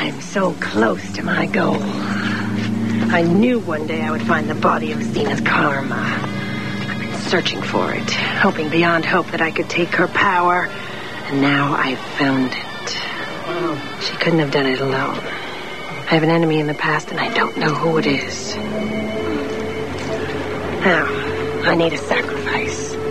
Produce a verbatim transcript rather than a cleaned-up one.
I'm so close to my goal. I knew one day I would find the body of Zena's karma. I've been searching for it, hoping beyond hope that I could take her power. And now I've found it. She couldn't have done it alone. I have an enemy in the past, and I don't know who it is. Now, I need a sacrifice.